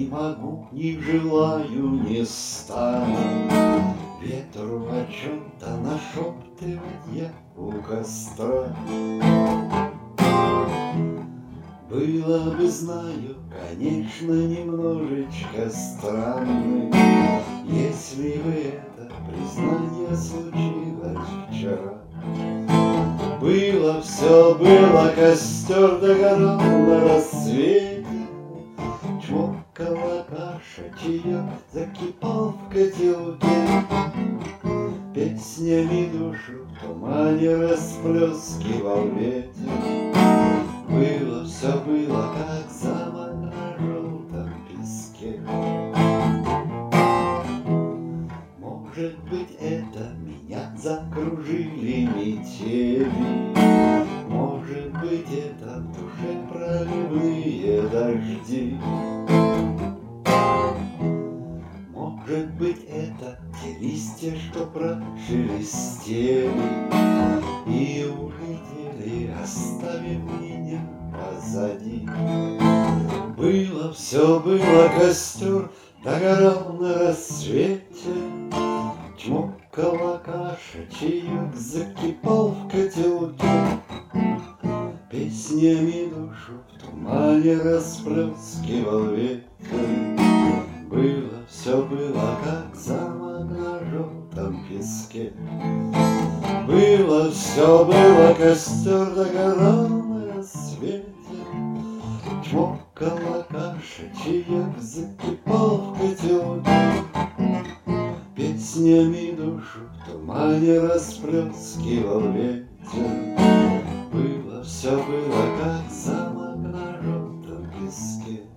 Не могу, не желаю, не стану ветру о чем-то нашептывать я у костра. Было бы, знаю, конечно, немножечко странным, если бы это признание случилось вчера. Все было, костер догорал на рассвете, чмокала каша, чаек закипал в котелке, песнями душу в тумане расплескивал ветер. Все было, как замок на желтом песке. Может быть, это меня закружили метели, может быть, это в душе проливные дожди, может быть, это те листья, что прошелестели и улетели, оставив меня позади. Все было, костер догорал на рассвете, чмокала каша, чаек закипал в котелке, песнями душу в тумане расплескивал ветер. Все было, как замок на желтом песке. Все было, костер догорал на рассвете, чмокала каша, чаек закипал в котелке, песнями душу в тумане расплескивал ветер. Все было, как замок на желтом песке.